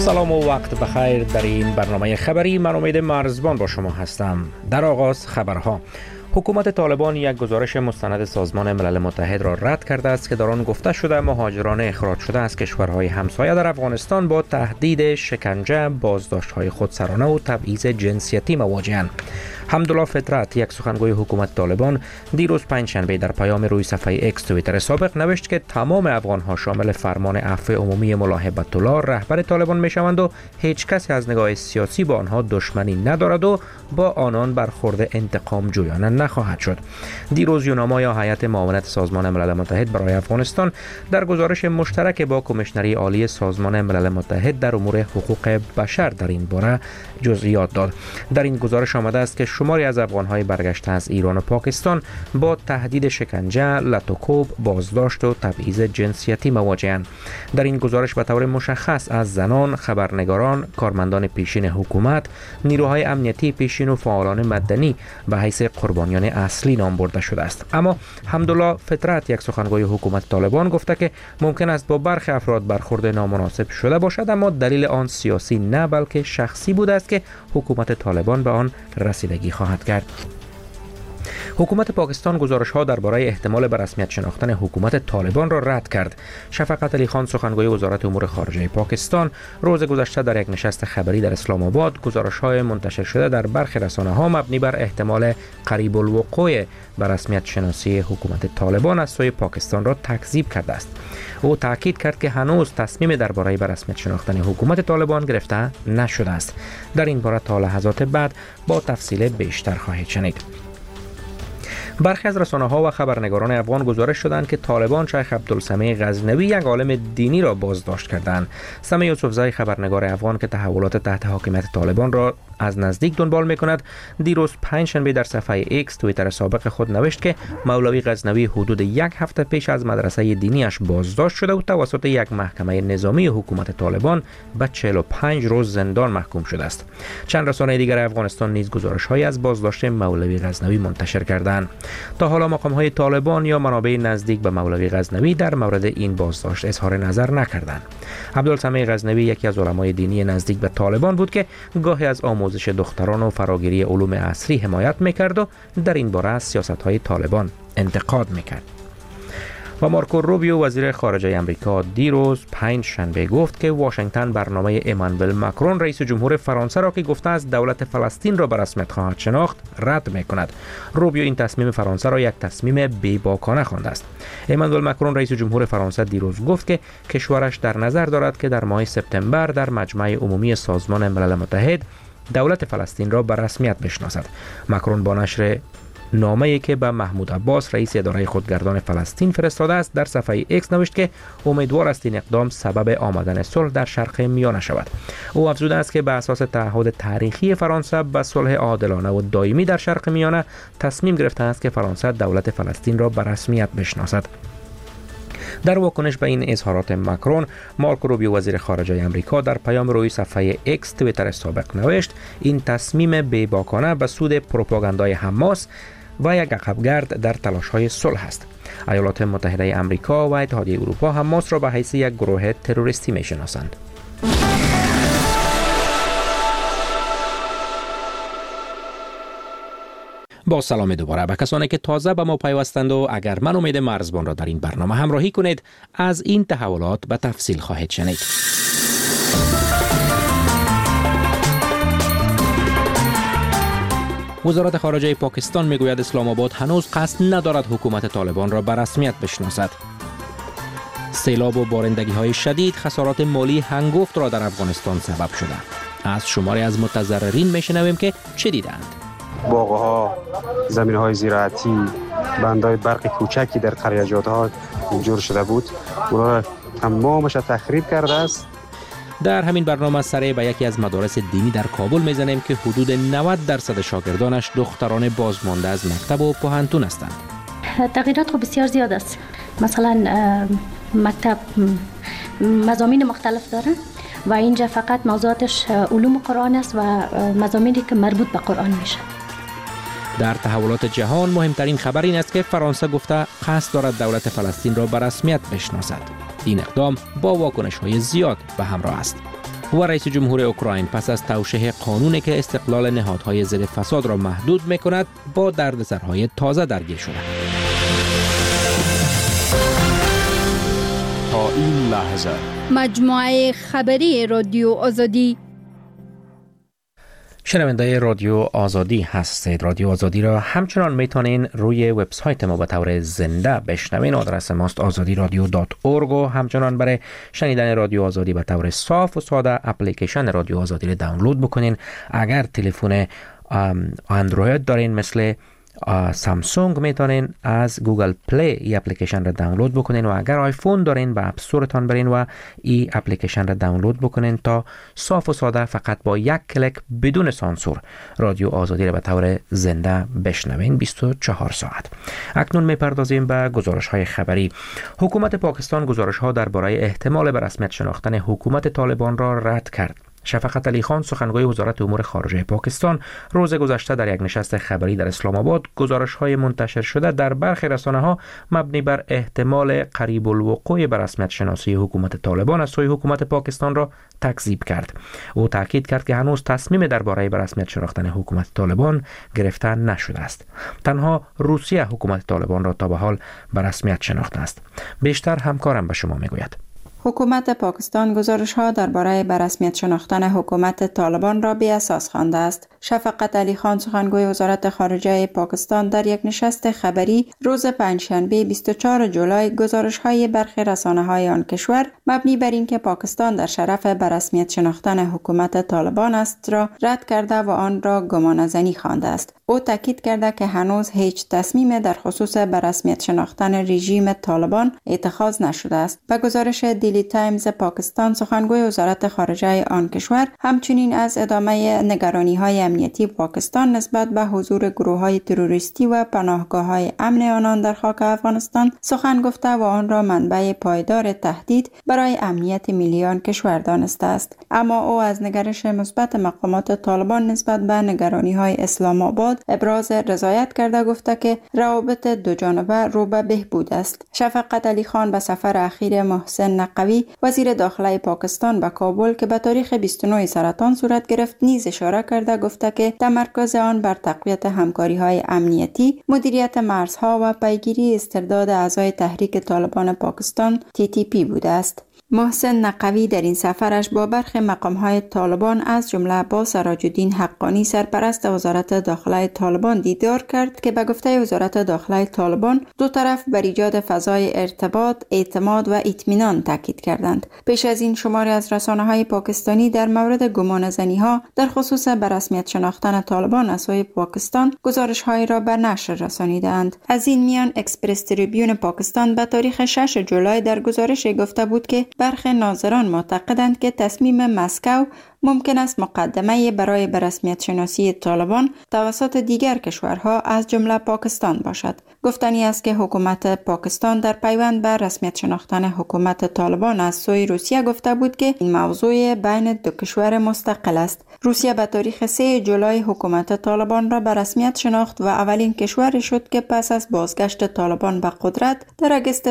سلام و وقت بخیر. در این برنامه خبری من امید مرزبان با شما هستم. در آغاز خبرها. حکومت طالبان یک گزارش مستند سازمان ملل متحد را رد کرده است که در آن گفته شده مهاجران اخراج شده از کشورهای همسایه در افغانستان با تهدید شکنجه، بازداشت‌های خودسرانه و تبعیض جنسیتی مواجه‌اند. حمدالله فطرت، یک سخنگوی حکومت طالبان، دیروز پنجشنبه در پیام روی صفحه اکس توییتر سابق نوشت که تمام افغان‌ها شامل فرمان عفو عمومی ملا هیبت الله رهبر طالبان میشوند و هیچ کسی از نگاه سیاسی با آنها دشمنی ندارد و با آنان برخورد انتقام جویانه نخواهد شد. دیروز یوناما هیئت معاونت سازمان ملل متحد برای افغانستان در گزارش مشترک با کمیشنری عالی سازمان ملل متحد در امور حقوق بشر در این باره جزئیات داد. در این گزارش آمده است که شماری از افغان‌های برگشته از ایران و پاکستان با تهدید شکنجه، لطوکوب، بازداشت و تبعیض جنسیتی مواجه‌اند. در این گزارش به طور مشخص از زنان، خبرنگاران، کارمندان پیشین حکومت، نیروهای امنیتی پیشین و فعالان مدنی به حیث قربانیان اصلی نام برده شده است. اما حمدالله فطرت، یک سخنگوی حکومت طالبان، گفته که ممکن است با برخی افراد برخورد نامناسب شده باشد، اما دلیل آن سیاسی نه بلکه شخصی بوده است که حکومت طالبان به آن رسیدگی خواهد کرد. حکومت پاکستان گزارش‌ها درباره احتمال به رسمیت شناختن حکومت طالبان را رد کرد. شفقت علی خان، سخنگوی وزارت امور خارجه پاکستان، روز گذشته در یک نشست خبری در اسلام آباد گزارش‌های منتشر شده در برخی رسانه‌ها مبنی بر احتمال قریب الوقوع به رسمیت شناسی حکومت طالبان از سوی پاکستان را تکذیب کرده است. او تاکید کرد که هنوز تصمیم درباره به رسمیت شناختن حکومت طالبان گرفته نشده است. در این باره تا لحظات بعد با تفصیل بیشتر خواهید شنید. برخی از رسانه‌ها و خبرنگاران افغان گزارش دادند که طالبان شیخ عبدالسمیع غزنوی، یک عالم دینی، را بازداشت کردند. سمیع یوسفزی، خبرنگار افغان که تحولات تحت حاکمیت طالبان را از نزدیک دنبال می‌کند، دیروز پنجشنبه در صفحه ایکس توییتر سابق خود نوشت که مولوی غزنوی حدود یک هفته پیش از مدرسه دینیش بازداشت شده و توسط یک محکمه نظامی حکومت طالبان به 45 روز زندان محکوم شده است. چند رسانه دیگر افغانستان نیز گزارش‌هایی از بازداشت مولوی غزنوی منتشر کردند. تا حالا مقام‌های طالبان یا منابع نزدیک به مولوی غزنوی در مورد این بازداشت اظهار نظر نکردند. عبدالسمیع غزنوی یکی از علمای دینی نزدیک به طالبان بود که گاهی از آموزش دختران و فراگیری علوم عصری حمایت می‌کرد و در این باره از سیاست‌های طالبان انتقاد می‌کرد. و مارکو روبیو، وزیر خارجه آمریکا، دیروز پنجشنبه گفت که واشنگتن برنامه امانوئل ماکرون رئیس جمهور فرانسه را که گفته است دولت فلسطین را به رسمیت خواهد شناخت رد می‌کند. روبیو این تصمیم فرانسه را یک تصمیم بی‌باکانه خوانده است. امانوئل ماکرون رئیس جمهور فرانسه دیروز گفت که کشورش در نظر دارد که در ماه سپتامبر در مجمع عمومی سازمان ملل متحد دولت فلسطین را به رسمیت بشناسد. ماکرون با نشر نامه‌ای که به محمود عباس رئیس اداره خودگردان فلسطین فرستاده است در صفحه ایکس نوشت که امیدوار است این اقدام سبب آمدن صلح در شرق میانه شود. او افزوده است که به اساس تعهد تاریخی فرانسه به صلح عادلانه و دائمی در شرق میانه تصمیم گرفته است که فرانسه دولت فلسطین را به رسمیت بشناسد. در واکنش به این اظهارات ماکرون، مارکو روبیو وزیر خارجه آمریکا در پیام روی صفحه اکس توییتر سابق نوشت این تصمیم بی‌باکانه به سود پروپاگاندای حماس و یک عقبگرد در تلاش‌های صلح است. ایالات متحده آمریکا و اتحادیه اروپا حماس را به حیث یک گروه تروریستی می‌شناسند. با سلام دوباره به کسانی که تازه به ما پیوستند و اگر من امید مرزبان را در این برنامه همراهی کنید، از این تحولات به تفصیل خواهید شنید. وزارت خارجه پاکستان میگوید اسلام آباد هنوز قصد ندارد حکومت طالبان را به رسمیت بشناسد. سیلاب و بارندگی‌های شدید خسارات مالی هنگفت را در افغانستان سبب شده. از شماری از متضررین میشنویم که چه دیدند. باغ‌ها، زمین‌های زراعتی، بندهای برق کوچکی در قریه‌جات‌ها جور شده بود. اونا را تمامش تخریب کرده است. در همین برنامه سری به یکی از مدارس دینی در کابل میزنیم که حدود 90% شاگردانش دختران بازمانده از مکتب و پوهنتون هستند. تغییرات خب بسیار زیاد است. مثلا مکتب مضامین مختلف داره و اینجا فقط موضوعاتش علوم قرآن است و مضامینی که مربوط به قرآن میشه. در تحولات جهان مهمترین خبر این است که فرانسه گفته قصد دارد دولت فلسطین را به رسمیت بشناسد. این اقدام با واکنش‌های زیاد به همراه است. و رئیس جمهور اوکراین پس از توشیح قانونی که استقلال نهادهای ضد فساد را محدود می‌کند با دردسرهای تازه درگیر شده. تا این لحظه مجموعه خبری رادیو آزادی. شنونده رادیو آزادی هستید. رادیو آزادی را همچنان میتونین روی وبسایت ما به طور زنده بشنوین. آدرس ماست azadiradio.org و همچنان برای شنیدن رادیو آزادی به طور صاف و ساده اپلیکیشن رادیو آزادی را دانلود بکنین. اگر تلفن اندروید دارین مثل سامسونگ میتونین از گوگل پلی ای اپلیکیشن را دانلود بکنین و اگر آیفون دارین به اپ استورتان برین و ای اپلیکیشن را دانلود بکنین تا صاف و ساده فقط با یک کلیک بدون سانسور رادیو آزادی را به طور زنده بشنوین 24 ساعت. اکنون میپردازیم به گزارش های خبری. حکومت پاکستان گزارش ها درباره احتمال به رسمیت شناختن حکومت طالبان را رد کرد. شفقت علی خان سخنگوی وزارت امور خارجه پاکستان روز گذشته در یک نشست خبری در اسلام آباد گزارش‌های منتشر شده در برخی رسانه‌ها مبنی بر احتمال قریب الوقوع به رسمیت شناسی حکومت طالبان از سوی حکومت پاکستان را تکذیب کرد. او تاکید کرد که هنوز تصمیم درباره به رسمیت شناختن حکومت طالبان گرفته نشده است. تنها روسیه حکومت طالبان را تا به حال به رسمیت شناخته است. بیشتر همکارم به شما میگوید. حکومت پاکستان گزارش‌ها درباره به رسمیت شناختن حکومت طالبان را بی اساس خوانده است. شفقت علی خان سخنگوی وزارت خارجه پاکستان در یک نشست خبری روز پنجشنبه 24 جولای گزارش‌های برخی رسانه‌های آن کشور مبنی بر اینکه پاکستان در شرف به رسمیت شناختن حکومت طالبان است را رد کرده و آن را گمانه‌زنی خوانده است. او تاکید کرده که هنوز هیچ تصمیم در خصوص به رسمیت شناختن رژیم طالبان اتخاذ نشده است. به گزارش دیلی تایمز پاکستان سخنگوی وزارت خارجه آن کشور همچنین از ادامه نگرانی‌های امنیتی پاکستان نسبت به حضور گروه‌های تروریستی و پناهگاه‌های امن آنان در خاک افغانستان سخن گفته و آن را منبع پایدار تهدید برای امنیت ملی آن کشور دانسته است. اما او از نگرش مثبت مقامات طالبان نسبت به نگرانی‌های اسلام آباد ابراز رضایت کرده گفته که روابط دو جانبه رو به بهبود است. شفقت علی خان به سفر اخیر محسن نقوی وزیر داخله پاکستان به کابل که به تاریخ 29 سرطان صورت گرفت نیز اشاره کرده گفته که تمرکز آن بر تقویت همکاری‌های امنیتی، مدیریت مرزها و پیگیری استرداد اعضای تحریک طالبان پاکستان TTP بوده است. محسن نقوی در این سفرش با برخی مقام‌های طالبان از جمله با سراج الدین حقانی سرپرست وزارت داخله طالبان دیدار کرد که به گفته وزارت داخله طالبان دو طرف بر ایجاد فضای ارتباط، اعتماد و اطمینان تاکید کردند. پیش از این شماری از رسانه‌های پاکستانی در مورد گمانه‌زنی‌ها در خصوص به رسمیت شناختن طالبان از سوی پاکستان گزارش‌هایی را به نشر رسانیدند. از این میان اکسپرس تریبیون پاکستان به تاریخ 6 جولای در گزارشی گفته بود که برخی ناظران معتقدند که تصمیم مسکو ممکن است مقدمه برای به رسمیت شناسی طالبان توسط دیگر کشورها از جمله پاکستان باشد. گفتنی است که حکومت پاکستان در پیوند به رسمیت شناختن حکومت طالبان از سوی روسیه گفته بود که این موضوع بین دو کشور مستقل است. روسیه به تاریخ 3 جولای حکومت طالبان را به رسمیت شناخت و اولین کشوری شد که پس از بازگشت طالبان به قدرت در اگست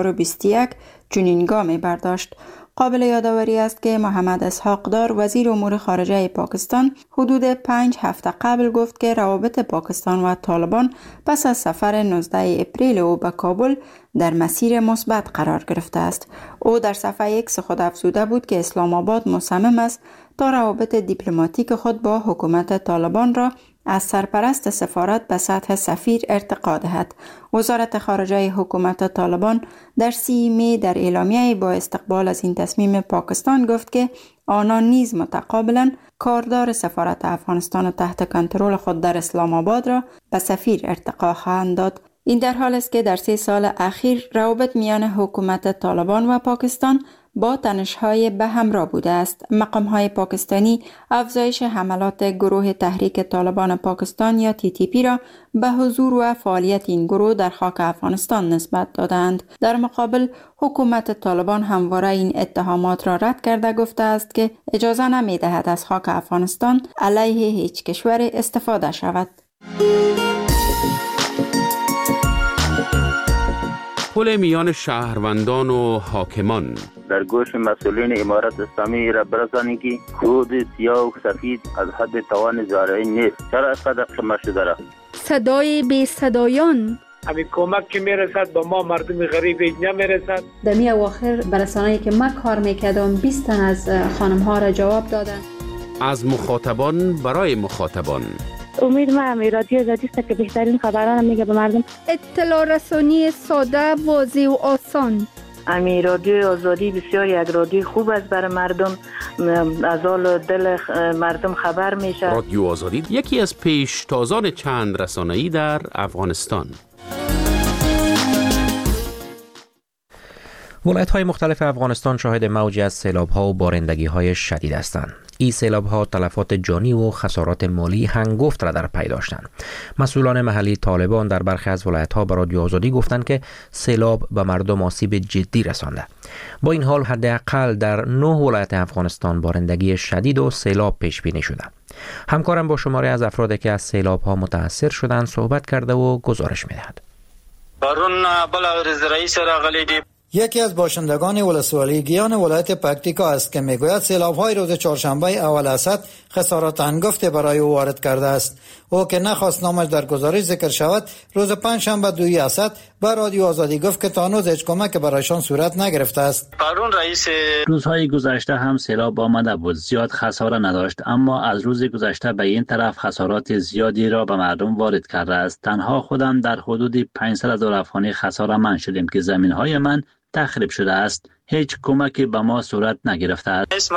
2021 چنین گامی برداشت. قابل یادآوری است که محمد اسحاق دار وزیر امور خارجه پاکستان حدود 5 هفته قبل گفت که روابط پاکستان و طالبان پس از سفر 19 اپریل او به کابل در مسیر مثبت قرار گرفته است. او در صفحه X خود افزوده بود که اسلام آباد مصمم است تا روابط دیپلماتیک خود با حکومت طالبان را از سرپرست سفارت به سطح سفیر ارتقا دهد. وزارت خارجه حکومت طالبان در 30 می در اعلامیه با استقبال از این تصمیم پاکستان گفت که آنان نیز متقابلا کاردار سفارت افغانستان تحت کنترل خود در اسلام آباد را به سفیر ارتقا خواهند داد. این در حال است که در 3 سال اخیر روابط میان حکومت طالبان و پاکستان با تنش‌های به همراه بوده است. مقام‌های پاکستانی افزایش حملات گروه تحریک طالبان پاکستان یا TTP را به حضور و فعالیت این گروه در خاک افغانستان نسبت دادند. در مقابل حکومت طالبان همواره این اتهامات را رد کرده گفته است که اجازه نمی‌دهد از خاک افغانستان علیه هیچ کشور استفاده شود. پل میان شهروندان و حاکمان در گوش مسئولین امارت اسلامی را برسانید که خود سیاه و سفید از حد توان زارعی نیست. چرا از قدر خمار شده را؟ صدای بی صدایان. همین کمک که میرسد با ما مردم غریب اینجا میرسد. در می اواخر برسانه‌ای که من کار میکردم 20 تن از خانم ها را جواب دادن. از مخاطبان برای مخاطبان. امید من رادیو آزادی است که بهترین خبران میگه به مردم. اطلاع رسانی ساده، واضح و آسان. امی رادیو آزادی بسیار یک رادیو خوب است برای مردم، از حال دل مردم خبر میشه. رادیو آزادی یکی از پیشتازان چند رسانه‌ای در افغانستان. ولایت‌های مختلف افغانستان شاهد موجی از سیلاب‌ها و بارندگی‌های شدید هستند. این سیلاب‌ها تلفات جانی و خسارات مالی هنگفت را در پی داشتند. مسئولان محلی طالبان در برخی از ولایت‌ها به رادیو آزادی گفتند که سیلاب به مردم آسیب جدی رسانده. با این حال حداقل در 9 ولایت افغانستان بارندگی شدید و سیلاب پیش بینی شده. همکارم با شماری از افرادی که از سیلاب‌ها متاثر شدند صحبت کرده و گزارش می‌دهد. بارون بلغرز رئیس راغلی دی. یکی از باشندگان ولسوالی گیان ولایت پکتیکا است که میگوید سیلاب‌های روز چهارشنبه اول اسد خسارات هنگفت برای او وارد کرده است. او که نخواست نامش در گزارش ذکر شود، روز پنجشنبه 2 اسد به رادیو آزادی گفت که تا هنوز هیچ کمک برایشان صورت نگرفته است. قارون رئیس روزهای گذشته هم سیلاب آمده بود، زیاد خساره نداشت، اما از روز گذشته به این طرف خسارات زیادی را به مردم وارد کرده است. تنها خودم در حدود 500,000 افغانی خساره من شدیم که زمین‌های من تخریب شده است. هیچ کمکی به ما صورت نگرفته است.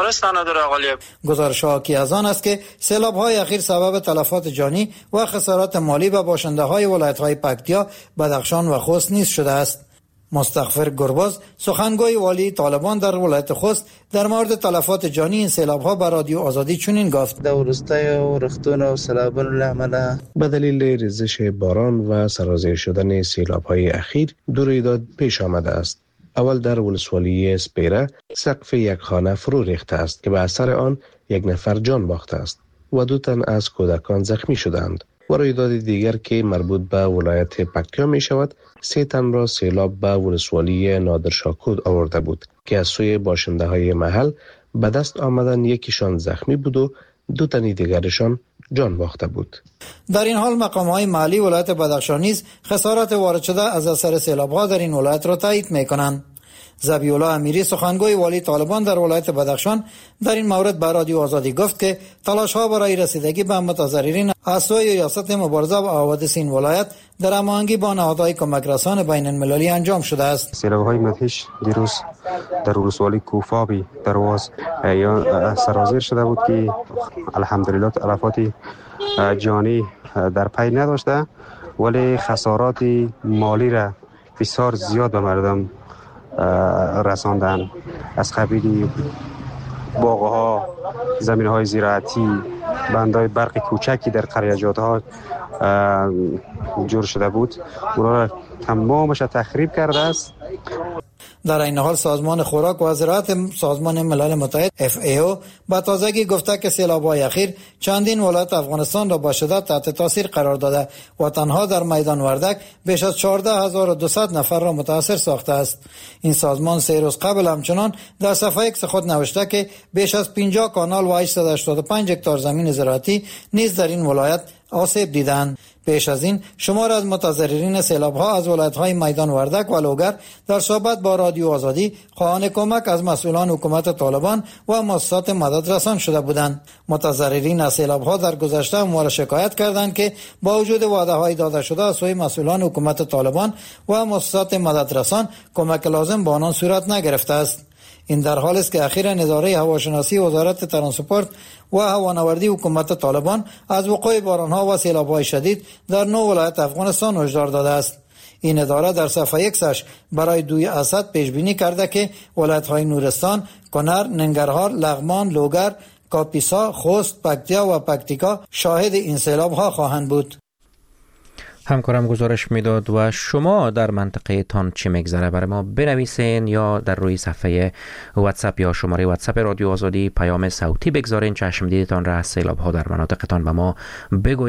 گزارش حاکی از آن است که سیلاب‌های اخیر سبب تلفات جانی و خسارات مالی به باشنده‌های ولایت‌های پکتیا، بدخشان و خوست نیز شده است. مستغفر گرباز، سخنگوی والی طالبان در ولایت خوست، در مورد تلفات جانی این سیلاب‌ها به رادیو آزادی چنین گفت: در روستای و رختون و سیلاب‌های عمله به دلیل ریزش باران و سرازیر شدن سیلاب‌های اخیر دو رویداد پیش آمده است. اول در ولسوالی سپیره سقف یک خانه فرو ریخته است که به اثر آن 1 نفر جان باخته است و 2 تن از کودکان زخمی شدند. و رویداد دیگر که مربوط به ولایت پکتیا می شود 3 تن را سیلاب به ولسوالی نادرشاکود آورده بود که از سوی باشنده های محل به دست آمدن یکیشان زخمی بود و 2 تن دیگرشان جان باخته بود. در این حال مقام‌های محلی ولایت بدخشان نیز خسارات وارد شده از اثر سیلاب‌ها در این ولایت را تایید می‌کنند. ذبیح‌الله امیری، سخنگوی والی طالبان در ولایت بدخشان، در این مورد به رادیو آزادی گفت که تلاش‌ها برای رسیدگی به متضررین از سوی ریاست مبارزه با حوادث این ولایت در هماهنگی با نهادهای کمک رسان بین‌المللی انجام شده است. سیلاب‌های مدهش دیروز در ولسوالی کوفابی درواز یا سرازیر شده بود که الحمدلله تلفات جانی در پی نداشته، ولی خسارات مالی را بسیار زیاد به مردم رساندن. از قبیل باغ‌ها، زمین‌های زراعتی، بندهای برق کوچکی در قریه‌جات‌ها جور شده بود، اونا را تمامش تخریب کرده است. در این حال سازمان خوراک و زراعت سازمان ملل متحد FAO با تازگی گفته که سیلاب‌های اخیر چندین ولایت افغانستان را با شدت تحت تاثیر قرار داده و تنها در میدان وردک بیش از 14200 نفر را متاثر ساخته است. این سازمان 3 روز قبل همچنان در صفحه ایکس خود نوشته که بیش از 50 کانال و 885 هکتار زمین زراعتی نیز در این ولایت آسیب دیدند. پیش از این شمار از متضررین سیلاب‌ها از ولایت‌های میدان وردک و لوگر در صحبت با رادیو آزادی خواهان کمک از مسئولان حکومت طالبان و مؤسسات مددرسان شده بودند. متضررین از سیلاب‌ها در گذشته امور شکایت کردند که با وجود وعده‌های داده شده از سوی مسئولان حکومت طالبان و مؤسسات مددرسان کمک لازم به آنان صورت نگرفته است. این در حالی است که اخیراً اداره هواشناسی وزارت ترانسپورت و هوانوردی حکومت طالبان از وقوع باران‌ها و سیلاب‌های شدید در 9 ولایت افغانستان هشدار داده است. این اداره در صفحه ایکسش برای 2 اسد پیش بینی کرده که ولایت‌های نورستان، کنر، ننگرهار، لغمان، لوگر، کاپیسا، خوست، پکتیا و پکتیکا شاهد این سیلاب‌ها خواهند بود. همکارم گزارش میداد و شما در منطقه تان چی میگذره برای ما بنویسین یا در روی صفحه واتساپ یا شماره واتساپ رادیو آزادی پیام صوتی بگذارین. چشم دیدتان را از سیلاب ها در مناطقتان به ما بگویید.